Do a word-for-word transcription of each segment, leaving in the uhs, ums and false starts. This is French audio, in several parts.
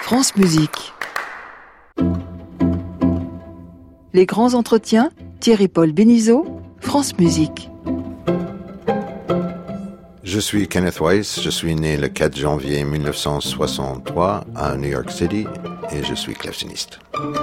France Musique. Les grands entretiens, Thierry-Paul Bénizeau, France Musique. Je suis Kenneth Weiss, je suis né le quatre janvier mille neuf cent soixante-trois à New York City et je suis claveciniste.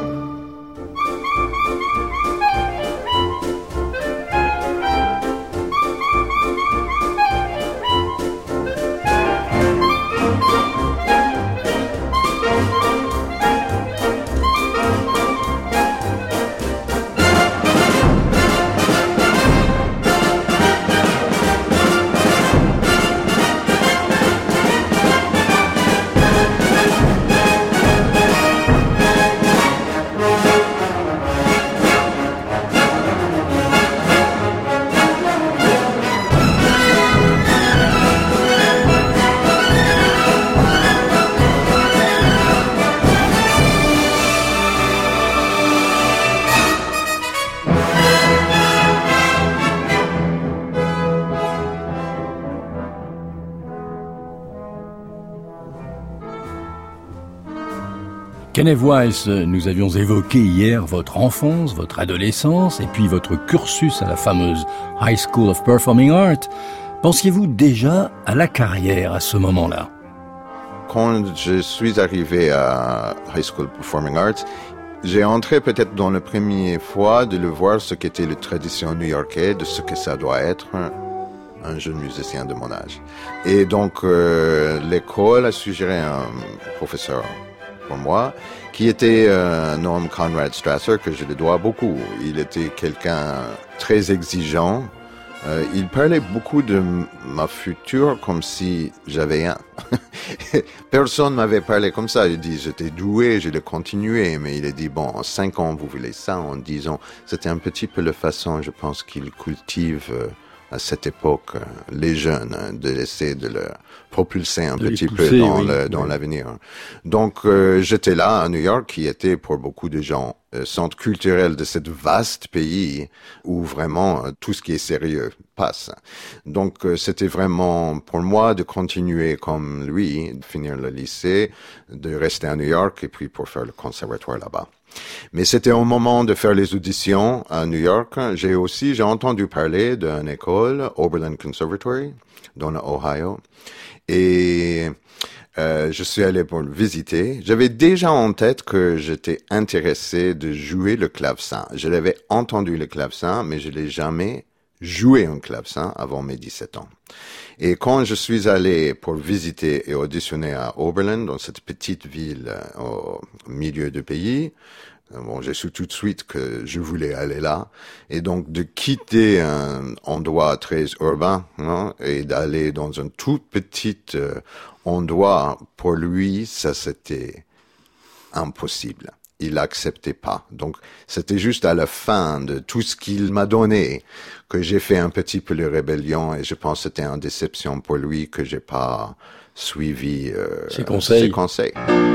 Kenneth Weiss, nous avions évoqué hier votre enfance, votre adolescence et puis votre cursus à la fameuse High School of Performing Arts. Pensiez-vous déjà à la carrière à ce moment-là? Quand je suis arrivé à High School Performing Arts, j'ai entré peut-être dans la première fois de le voir ce qu'était la tradition new-yorkaise, de ce que ça doit être un, un jeune musicien de mon âge. Et donc, euh, l'école a suggéré un professeur pour moi, qui était euh, un homme, Conrad Strasser, que je le dois beaucoup. Il était quelqu'un très exigeant. Euh, il parlait beaucoup de m- ma future comme si j'avais un. Personne m'avait parlé comme ça. Il dit, j'étais doué, je l'ai continué, mais il a dit, bon, en cinq ans, vous voulez ça, en dix ans. C'était un petit peu la façon, je pense, qu'il cultive euh, à cette époque, euh, les jeunes, hein, de laisser de leur propulser un de petit pousser, peu dans, oui, le, dans oui. l'avenir. Donc, euh, j'étais là à New York, qui était pour beaucoup de gens euh, centre culturel de ce vaste pays où vraiment euh, tout ce qui est sérieux passe. Donc, euh, c'était vraiment pour moi de continuer comme lui, de finir le lycée, de rester à New York et puis pour faire le conservatoire là-bas. Mais c'était au moment de faire les auditions à New York. J'ai aussi, j'ai entendu parler d'une école, Oberlin Conservatory, dans l'Ohio. Et euh, je suis allé pour le visiter. J'avais déjà en tête que j'étais intéressé de jouer le clavecin. Je l'avais entendu le clavecin, mais je l'ai jamais joué un clavecin avant mes dix-sept ans. Et quand je suis allé pour visiter et auditionner à Oberlin, dans cette petite ville euh, au milieu du pays, bon, j'ai su tout de suite que je voulais aller là. Et donc, de quitter un endroit très urbain, hein, et d'aller dans un tout petit euh, endroit, pour lui, ça c'était impossible. Il l'acceptait pas. Donc, c'était juste à la fin de tout ce qu'il m'a donné que j'ai fait un petit peu de rébellion, et je pense que c'était une déception pour lui que j'ai pas suivi euh, ses conseils. Ses conseils.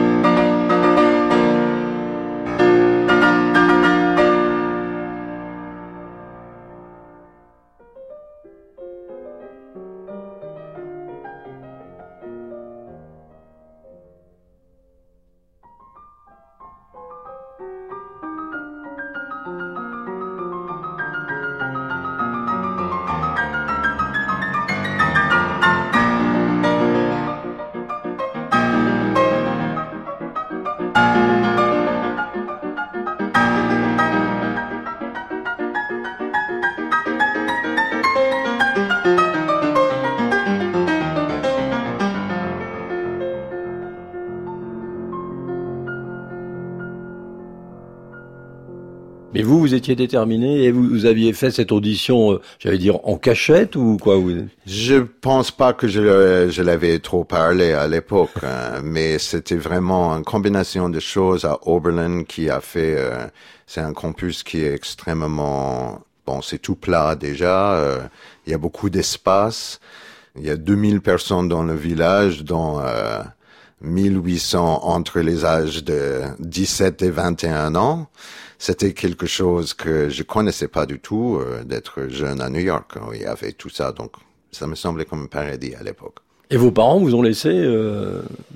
Mais vous, vous étiez déterminé et vous, vous aviez fait cette audition, euh, j'allais dire, en cachette ou quoi vous... Je pense pas que je, je l'avais trop parlé à l'époque, hein, mais c'était vraiment une combinaison de choses à Oberlin qui a fait... Euh, c'est un campus qui est extrêmement... Bon, c'est tout plat déjà, euh, il y a beaucoup d'espace, il y a deux mille personnes dans le village, dont euh, mille huit cents entre les âges de dix-sept et vingt et un ans. C'était quelque chose que je connaissais pas du tout, euh, d'être jeune à New York. Il y avait tout ça, donc ça me semblait comme un paradis à l'époque. Et vos parents vous ont laissé euh,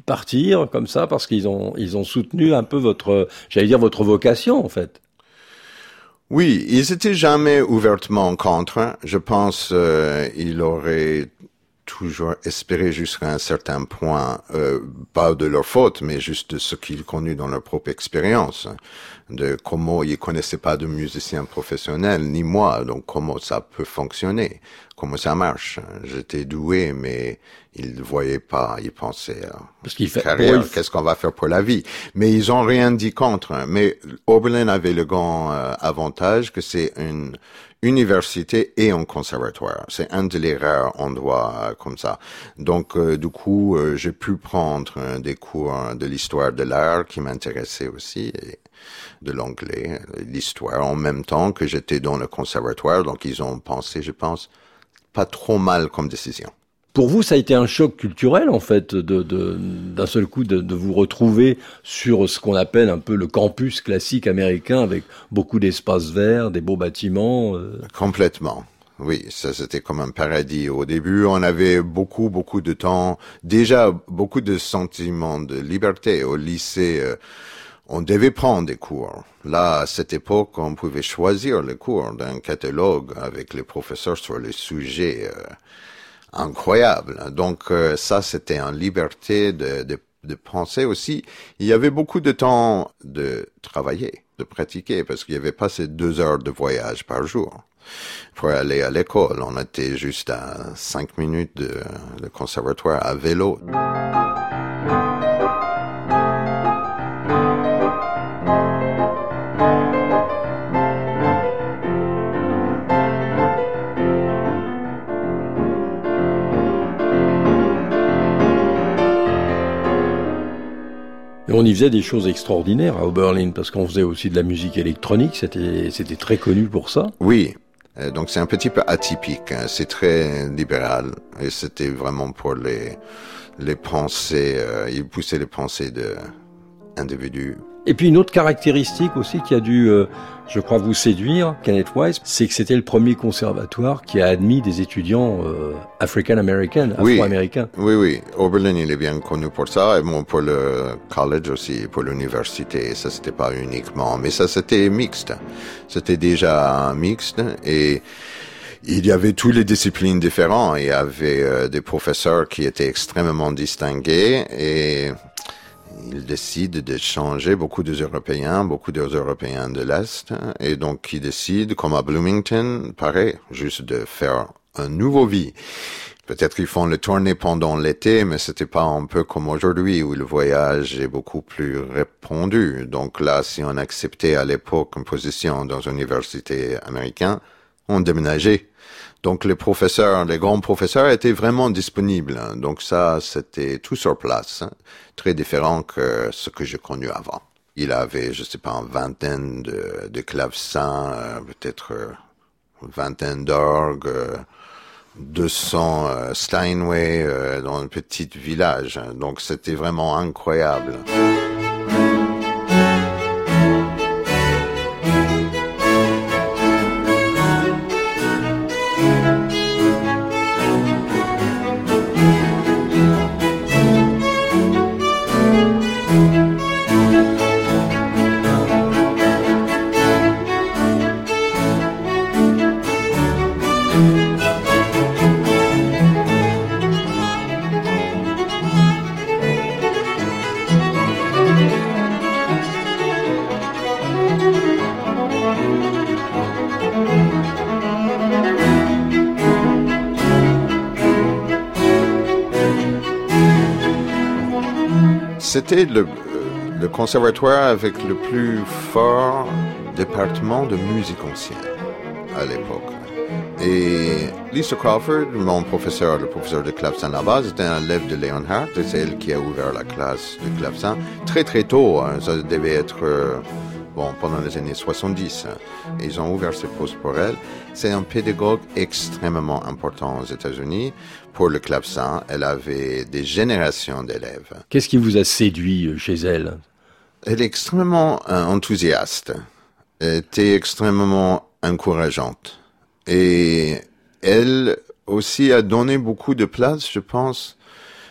partir comme ça parce qu'ils ont, ils ont soutenu un peu votre, j'allais dire votre vocation en fait. Oui, ils étaient jamais ouvertement contre. Je pense euh, ils auraient toujours espéré jusqu'à un certain point, euh, pas de leur faute, mais juste de ce qu'ils connu dans leur propre expérience, de comment ils connaissaient pas de musiciens professionnels, ni moi, donc comment ça peut fonctionner, comment ça marche. J'étais doué, mais ils ne voyaient pas, ils pensaient à Parce qu'il fait, carrière, oui, qu'est-ce qu'on va faire pour la vie. Mais ils ont rien dit contre. Mais Oberlin avait le grand euh, avantage que c'est une université et un conservatoire. C'est un des rares endroits euh, comme ça. Donc, euh, du coup, euh, j'ai pu prendre euh, des cours de l'histoire de l'art qui m'intéressaient aussi, et de l'anglais, l'histoire, en même temps que j'étais dans le conservatoire. Donc, ils ont pensé, je pense, pas trop mal comme décision. Pour vous, ça a été un choc culturel, en fait, de, de, d'un seul coup, de, de vous retrouver sur ce qu'on appelle un peu le campus classique américain, avec beaucoup d'espaces verts, des beaux bâtiments. Euh... Complètement. Oui, ça c'était comme un paradis. Au début, on avait beaucoup, beaucoup de temps, déjà beaucoup de sentiments de liberté. Au lycée, euh, on devait prendre des cours. Là, à cette époque, on pouvait choisir les cours d'un catalogue avec les professeurs sur les sujets euh, incroyables. Donc euh, ça, c'était en liberté de, de, de penser aussi. Il y avait beaucoup de temps de travailler, de pratiquer, parce qu'il n'y avait pas ces deux heures de voyage par jour. Pour aller à l'école, on était juste à cinq minutes de, de conservatoire à vélo. Et on y faisait des choses extraordinaires à Oberlin, parce qu'on faisait aussi de la musique électronique, c'était, c'était très connu pour ça. Oui, donc c'est un petit peu atypique, hein. C'est très libéral, et c'était vraiment pour les, les pensées, euh, il poussait les pensées de individus. Et puis une autre caractéristique aussi qui a dû, euh, je crois, vous séduire, Kenneth Weiss, c'est que c'était le premier conservatoire qui a admis des étudiants euh, African-American, afro-américains. Oui, oui, oui. Oberlin, il est bien connu pour ça, et bon, pour le college aussi, pour l'université. Ça, c'était pas uniquement, mais ça, c'était mixte. C'était déjà mixte, et il y avait toutes les disciplines différentes. Il y avait euh, des professeurs qui étaient extrêmement distingués, et ils décident de changer beaucoup des Européens, beaucoup des Européens de l'Est, et donc ils décident, comme à Bloomington, pareil, juste de faire un nouveau vie. Peut-être qu'ils font le tournée pendant l'été, mais c'était pas un peu comme aujourd'hui, où le voyage est beaucoup plus répandu. Donc là, si on acceptait à l'époque une position dans une université américaine, on déménageait. Donc les professeurs, les grands professeurs étaient vraiment disponibles. Donc ça, c'était tout sur place, hein. Très différent que ce que j'ai connu avant. Il avait, je sais pas, une vingtaine de, de clavecins, euh, peut-être euh, une vingtaine d'orgues, euh, deux cents euh, Steinway euh, dans un petit village. Donc c'était vraiment incroyable. C'était le, le conservatoire avec le plus fort département de musique ancienne à l'époque. Et Lisa Crawford, mon professeur, le professeur de clavecin là-bas, c'était un élève de Leonhardt, et c'est elle qui a ouvert la classe de clavecin très très tôt, hein. Ça devait être euh, bon, pendant les années soixante-dix. Hein. Et ils ont ouvert ces postes pour elle. C'est un pédagogue extrêmement important aux États-Unis. Pour le clavecin, elle avait des générations d'élèves. Qu'est-ce qui vous a séduit chez elle? Elle est extrêmement euh, enthousiaste. Elle était extrêmement encourageante. Et elle aussi a donné beaucoup de place, je pense,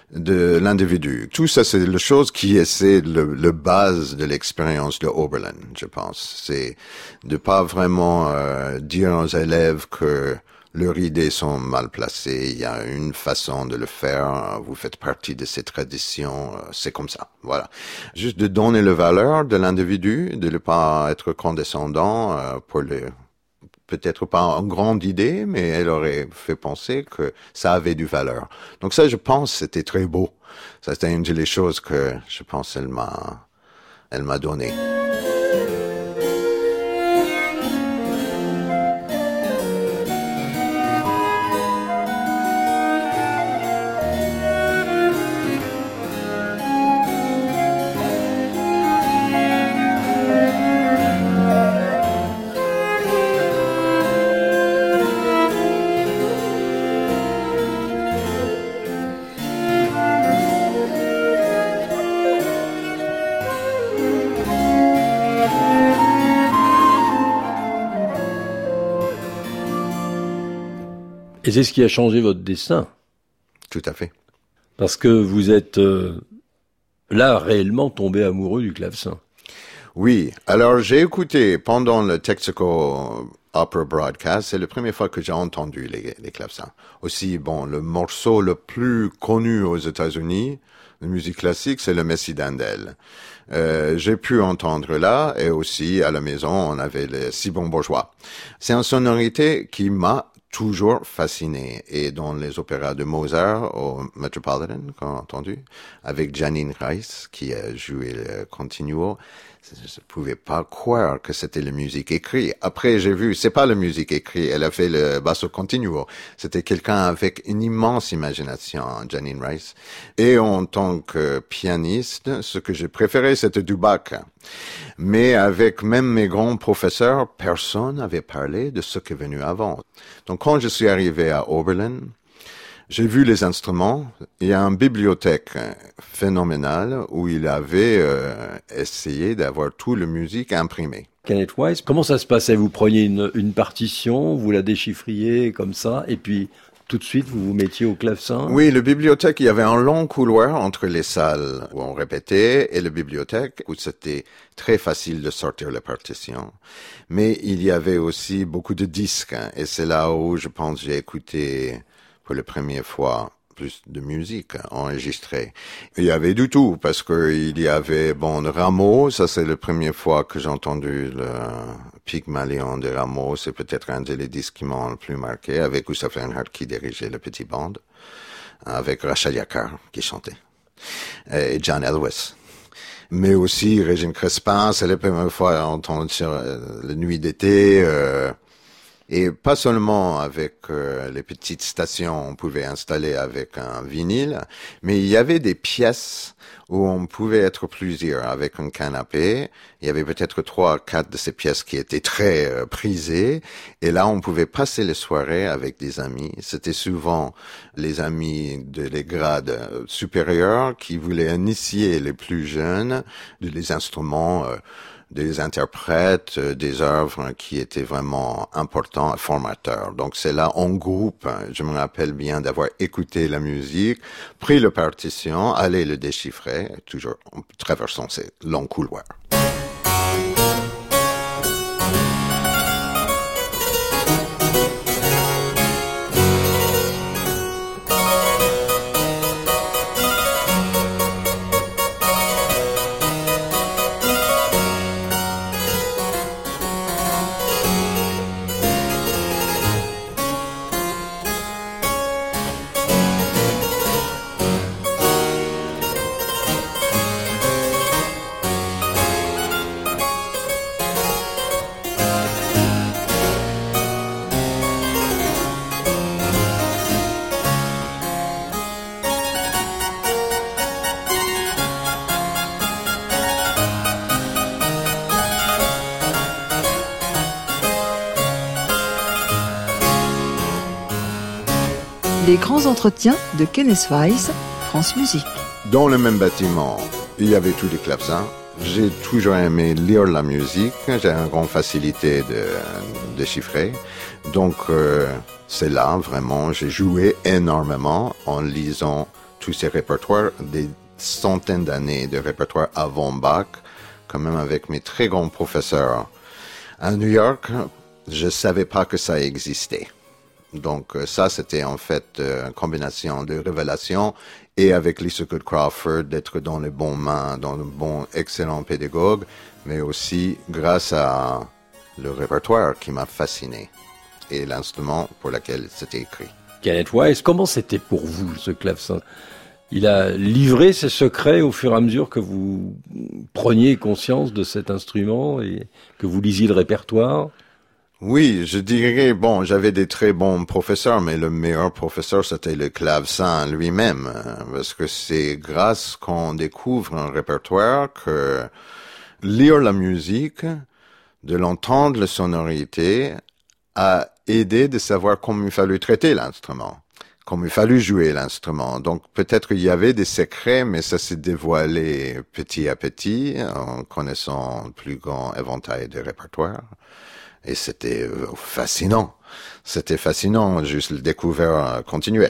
de l'individu. Tout ça, c'est la chose qui est, c'est le, le base de l'expérience de Oberlin, je pense. C'est de pas vraiment euh, dire aux élèves que leurs idées sont mal placées. Il y a une façon de le faire. Vous faites partie de ces traditions. C'est comme ça. Voilà. Juste de donner la valeur de l'individu, de ne pas être condescendant euh, pour les peut-être pas une grande idée, mais elle aurait fait penser que ça avait du valeur. Donc ça, je pense, c'était très beau. Ça, c'était une des choses que je pense elle m'a, elle m'a donné. Et c'est ce qui a changé votre destin. Tout à fait. Parce que vous êtes euh, là réellement tombé amoureux du clavecin. Oui. Alors j'ai écouté pendant le Texaco Opera Broadcast, c'est la première fois que j'ai entendu les, les clavecins. Aussi, bon, le morceau le plus connu aux États-Unis de musique classique, c'est le Messie d'Handel. Euh, j'ai pu entendre là, et aussi à la maison, on avait le Si bon bourgeois. C'est une sonorité qui m'a toujours fasciné. Et dans les opéras de Mozart au Metropolitan, qu'on a entendu, avec Janine Reiss, qui a joué le continuo, je ne pouvais pas croire que c'était la musique écrite. Après, j'ai vu, c'est pas la musique écrite, elle a fait le basso continuo. C'était quelqu'un avec une immense imagination, Janine Reiss. Et en tant que pianiste, ce que j'ai préféré, c'était du Bach. Mais avec même mes grands professeurs, personne n'avait parlé de ce qui est venu avant. Donc quand je suis arrivé à Oberlin, j'ai vu les instruments. Il y a une bibliothèque phénoménale où il avait euh, essayé d'avoir toute la musique imprimée. Kenneth Weiss, comment ça se passait? Vous preniez une, une partition, vous la déchiffriez comme ça, et puis tout de suite vous vous mettiez au clavecin? Oui, la bibliothèque, il y avait un long couloir entre les salles où on répétait et la bibliothèque où c'était très facile de sortir la partition. Mais il y avait aussi beaucoup de disques, hein, et c'est là où je pense j'ai écouté pour la première fois plus de musique enregistrée. Il y avait du tout, parce que il y avait, bon, Rameau, ça c'est la première fois que j'ai entendu le Pygmalion de Rameau, c'est peut-être un des disques qui m'ont le plus marqué, avec Gustav Reinhardt qui dirigeait le petit band, avec Rachel Yakar qui chantait, et John Elwes. Mais aussi Régine Crespin, c'est la première fois entendu sur euh, la nuit d'été, euh, et pas seulement avec euh, les petites stations on pouvait installer avec un vinyle, mais il y avait des pièces où on pouvait être plusieurs avec un canapé. Il y avait peut-être trois, quatre de ces pièces qui étaient très euh, prisées. Et là, on pouvait passer les soirées avec des amis. C'était souvent les amis de les grades supérieurs qui voulaient initier les plus jeunes de les instruments euh, des interprètes, des œuvres qui étaient vraiment importants et formateurs. Donc c'est là en groupe, je me rappelle bien d'avoir écouté la musique, pris la partition, allé le déchiffrer, toujours en traversant ces longs couloirs. Les grands entretiens de Kenneth Weiss, France Musique. Dans le même bâtiment, il y avait tous les clavecins. J'ai toujours aimé lire la musique. J'ai une grande facilité de déchiffrer. Donc, euh, c'est là, vraiment, j'ai joué énormément en lisant tous ces répertoires, des centaines d'années de répertoire avant Bach, quand même avec mes très grands professeurs. À New York, je savais pas que ça existait. Donc ça, c'était en fait une combinaison de révélation et avec Lisa Good Crawford, d'être dans les bons mains, dans le bon, excellent pédagogue, mais aussi grâce à le répertoire qui m'a fasciné et l'instrument pour lequel c'était écrit. Kenneth Weiss, comment c'était pour vous ce clavecin ? Il a livré ses secrets au fur et à mesure que vous preniez conscience de cet instrument et que vous lisiez le répertoire ? Oui, je dirais, bon, j'avais des très bons professeurs, mais le meilleur professeur, c'était le clavecin lui-même, parce que c'est grâce qu'on découvre un répertoire que lire la musique, de l'entendre, la sonorité, a aidé de savoir comment il fallait traiter l'instrument, comment il fallait jouer l'instrument. Donc peut-être il y avait des secrets, mais ça s'est dévoilé petit à petit en connaissant le plus grand éventail de répertoire. Et c'était fascinant. C'était fascinant, juste le découvert continuel.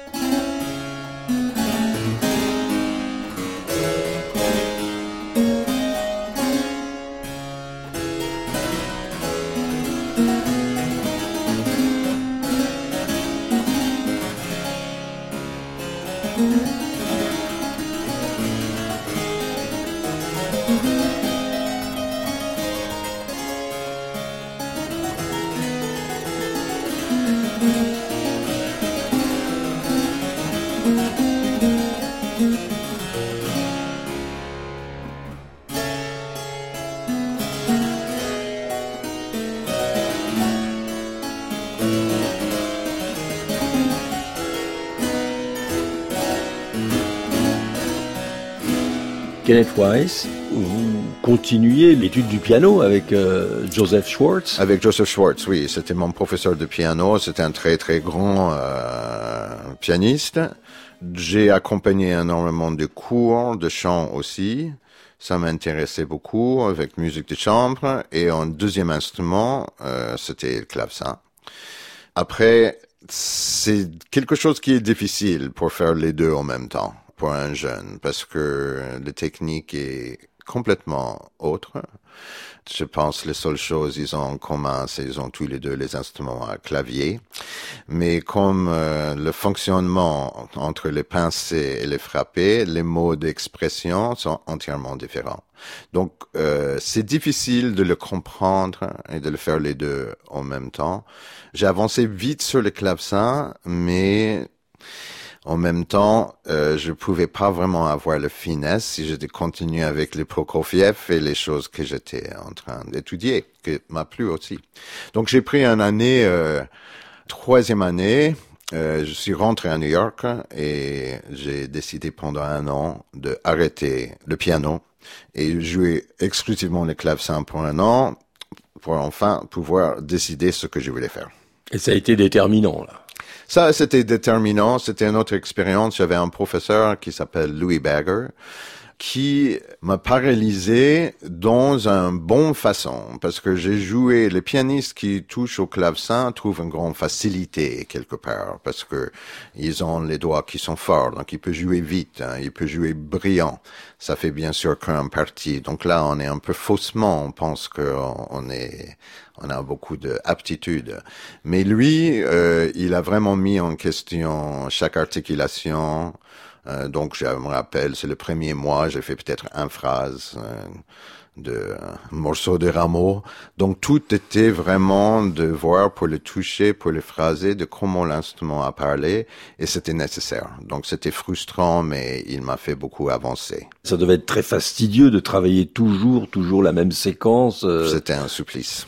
Kenneth Weiss, vous continuez l'étude du piano avec euh, Joseph Schwartz. Avec Joseph Schwartz, oui. C'était mon professeur de piano. C'était un très, très grand euh, pianiste. J'ai accompagné énormément de cours de chant aussi. Ça m'intéressait beaucoup avec musique de chambre. Et en deuxième instrument, euh, c'était le clavecin. Après, c'est quelque chose qui est difficile pour faire les deux en même temps pour un jeune, parce que la technique est complètement autre. Je pense que les seules choses qu'ils ont en commun, c'est qu'ils ont tous les deux les instruments à clavier. Mais comme euh, le fonctionnement entre les pincées et les frappés, les modes d'expression sont entièrement différents. Donc, euh, c'est difficile de le comprendre et de le faire les deux en même temps. J'ai avancé vite sur le clavecin, mais en même temps, euh, je pouvais pas vraiment avoir le finesse si j'étais continué avec les Prokofiev et les choses que j'étais en train d'étudier, qui m'a plu aussi. Donc j'ai pris une année, euh, troisième année, euh, je suis rentré à New York et j'ai décidé pendant un an de arrêter le piano et jouer exclusivement le clavecin pour un an, pour enfin pouvoir décider ce que je voulais faire. Et ça a été déterminant, là. Ça, c'était déterminant. C'était une autre expérience. J'avais un professeur qui s'appelle Louis Bagger, qui m'a paralysé dans une bonne façon, parce que j'ai joué, les pianistes qui touchent au clavecin trouvent une grande facilité quelque part, parce que ils ont les doigts qui sont forts, donc ils peuvent jouer vite, hein, ils peuvent jouer brillant. Ça fait bien sûr qu'un parti. Donc là, on est un peu faussement, on pense qu'on est, on a beaucoup d'aptitude. Mais lui, euh, il a vraiment mis en question chaque articulation. Euh, donc, je me rappelle, c'est le premier mois, j'ai fait peut-être une phrase euh, de un morceau de Rameau. Donc, tout était vraiment de voir pour le toucher, pour le phraser, de comment l'instrument a parlé, et c'était nécessaire. Donc, c'était frustrant, mais il m'a fait beaucoup avancer. Ça devait être très fastidieux de travailler toujours, toujours la même séquence. Euh... C'était un supplice.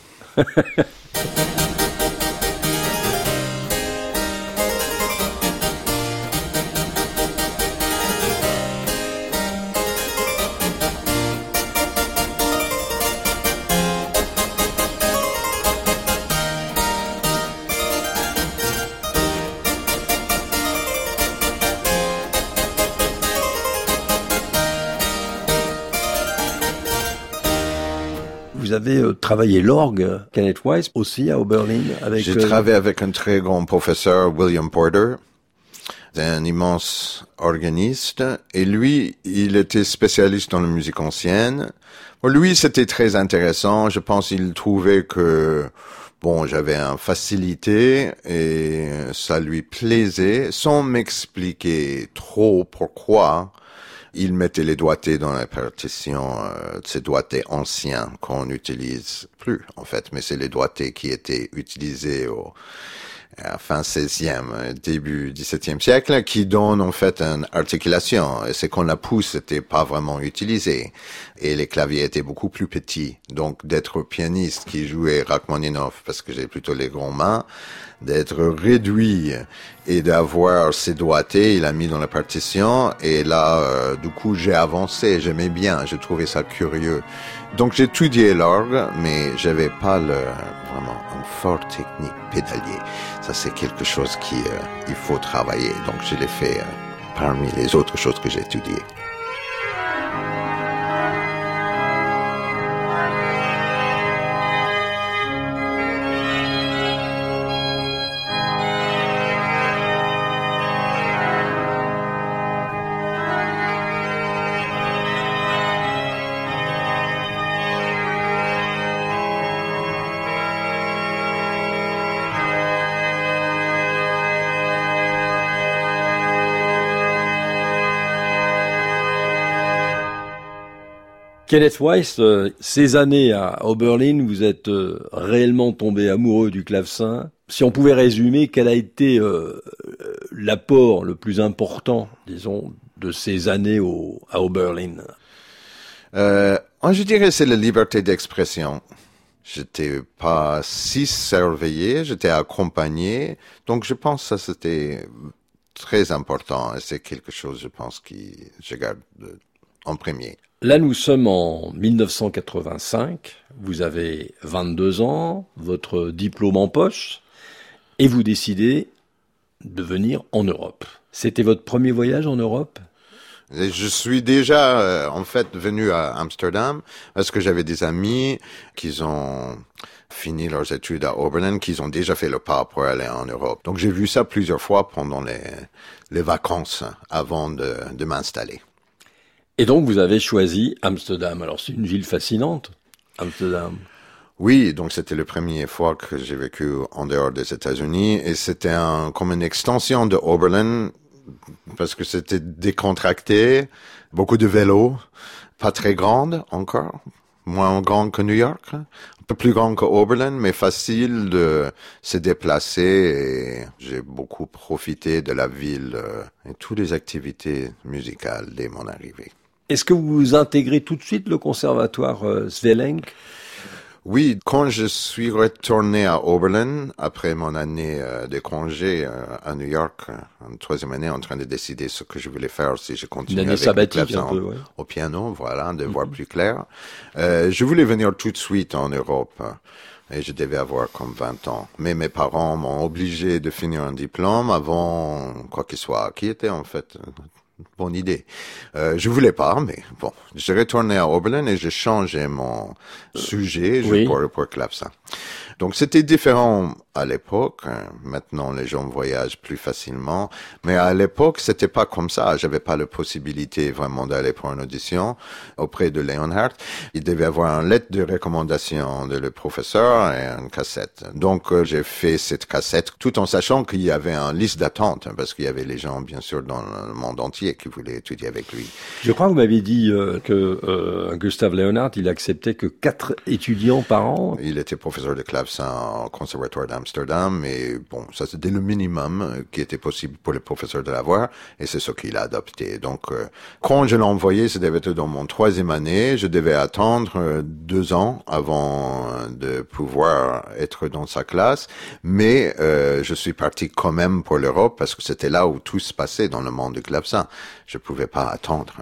Vous avez euh, travaillé l'orgue, Kenneth Weiss, aussi à Oberlin avec. J'ai euh... travaillé avec un très grand professeur, William Porter. un immense organiste. Et lui, il était spécialiste dans la musique ancienne. Pour lui, c'était très intéressant. Je pense qu'il trouvait que, bon, j'avais une facilité et ça lui plaisait, sans m'expliquer trop pourquoi. Il mettait les doigtés dans la partition, euh, ces doigtés anciens qu'on n'utilise plus, en fait. Mais c'est les doigtés qui étaient utilisés au à fin seizième, début dix-septième siècle, qui donnent en fait une articulation. Et c'est quand la pouce n'était pas vraiment utilisée. Et les claviers étaient beaucoup plus petits. Donc d'être pianiste qui jouait Rachmaninoff, parce que j'ai plutôt les grands mains, d'être réduit et d'avoir ses doigtés, il a mis dans la partition. Et là, euh, du coup, j'ai avancé, j'aimais bien, j'ai trouvé ça curieux. Donc j'ai étudié l'orgue, mais j'avais pas le, vraiment une forte technique pédalier. Ça, c'est quelque chose qui euh, il faut travailler. Donc je l'ai fait euh, parmi les autres choses que j'ai étudiées. Kenneth Weiss, euh, ces années à Oberlin, vous êtes euh, réellement tombé amoureux du clavecin. Si on pouvait résumer, quel a été euh, l'apport le plus important, disons, de ces années au, à Oberlin? Euh, je dirais c'est la liberté d'expression. J'étais pas si surveillé, j'étais accompagné, donc je pense que ça c'était très important et c'est quelque chose, je pense, qui je garde en premier. Là, nous sommes en mille neuf cent quatre-vingt-cinq, vous avez vingt-deux ans, votre diplôme en poche, et vous décidez de venir en Europe. C'était votre premier voyage en Europe ? Je suis déjà, euh, en fait, venu à Amsterdam parce que j'avais des amis qui ont fini leurs études à Oberlin, qui ont déjà fait le pas pour aller en Europe. Donc, j'ai vu ça plusieurs fois pendant les, les vacances avant de, de m'installer. Et donc, vous avez choisi Amsterdam. Alors, c'est une ville fascinante, Amsterdam. Oui, donc c'était la première fois que j'ai vécu en dehors des États-Unis et c'était un, comme une extension de Oberlin parce que c'était décontracté, beaucoup de vélos, pas très grande encore, moins grand que New York, un peu plus grand que Oberlin, mais facile de se déplacer et j'ai beaucoup profité de la ville et toutes les activités musicales dès mon arrivée. Est-ce que vous intégrez tout de suite le conservatoire euh, Sweelinck ? Oui, quand je suis retourné à Oberlin, après mon année euh, de congé euh, à New York, en troisième année, en train de décider ce que je voulais faire, si je continuais avec le clavecin un peu, ouais. au piano, voilà, de mm-hmm. voir plus clair. Euh, je voulais venir tout de suite en Europe. Et je devais avoir comme vingt ans. Mais mes parents m'ont obligé de finir un diplôme avant quoi qu'il soit, qui était en fait bonne idée. Euh, je voulais pas, mais bon, j'ai retourné à Oberlin et j'ai changé mon sujet oui. pour, pour clavecin. Donc c'était différent à l'époque. Maintenant, les gens voyagent plus facilement. Mais à l'époque, c'était pas comme ça. J'avais pas la possibilité vraiment d'aller pour une audition auprès de Leonhardt. Il devait avoir une lettre de recommandation de le professeur et une cassette. Donc, euh, j'ai fait cette cassette tout en sachant qu'il y avait une liste d'attente parce qu'il y avait les gens, bien sûr, dans le monde entier qui voulaient étudier avec lui. Je crois que vous m'aviez dit euh, que euh, Gustav Leonhardt, il acceptait que quatre étudiants par an. Il était professeur de clavecin au conservatoire d'Amsterdam et bon, ça c'était le minimum qui était possible pour le professeur de l'avoir et c'est ce qu'il a adopté. Donc, euh, quand je l'ai envoyé, ça devait être dans mon troisième année, je devais attendre euh, deux ans avant de pouvoir être dans sa classe, mais euh, je suis parti quand même pour l'Europe parce que c'était là où tout se passait dans le monde du clavecin. Je pouvais pas attendre.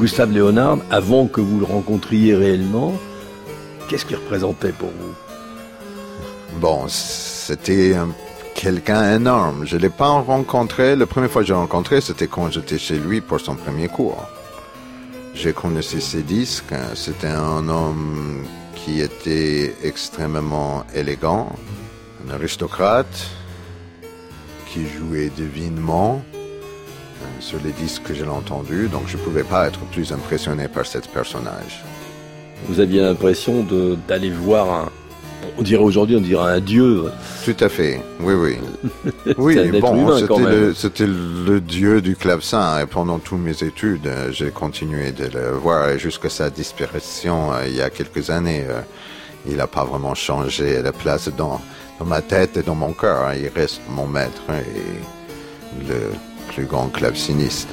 Gustave Leonhardt, avant que vous le rencontriez réellement, qu'est-ce qu'il représentait pour vous? Bon, c'était un, quelqu'un énorme. Je l'ai pas rencontré. La première fois que j'ai rencontré, c'était quand j'étais chez lui pour son premier cours. J'ai connu ses disques. C'était un homme qui était extrêmement élégant, un aristocrate, qui jouait divinement sur les disques que j'ai entendus. Donc je ne pouvais pas être plus impressionné par ce personnage. Vous aviez l'impression de, d'aller voir un... On dirait aujourd'hui, on dirait un dieu. Tout à fait, oui, oui. Oui, bon, c'était le, c'était le dieu du clavecin. Et pendant toutes mes études, j'ai continué de le voir. Et jusqu'à sa disparition, il y a quelques années, il n'a pas vraiment changé de place dans, dans ma tête et dans mon cœur. Il reste mon maître et le plus grand claveciniste.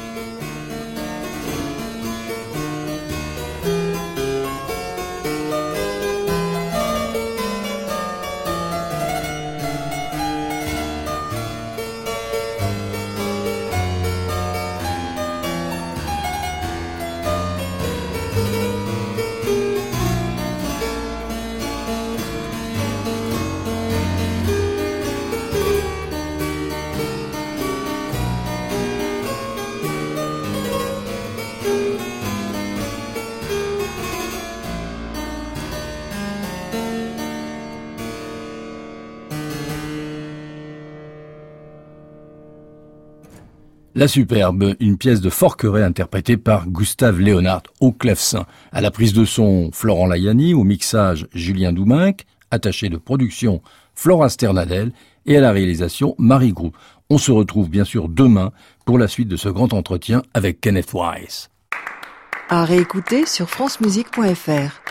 La Superbe, une pièce de Forqueray interprétée par Gustave Leonhardt au clavecin. À la prise de son, Florent Layani, au mixage, Julien Douminc, attaché de production, Flora Sternadel, et à la réalisation, Marie Groux. On se retrouve bien sûr demain pour la suite de ce grand entretien avec Kenneth Wise. À réécouter sur francemusique point f r.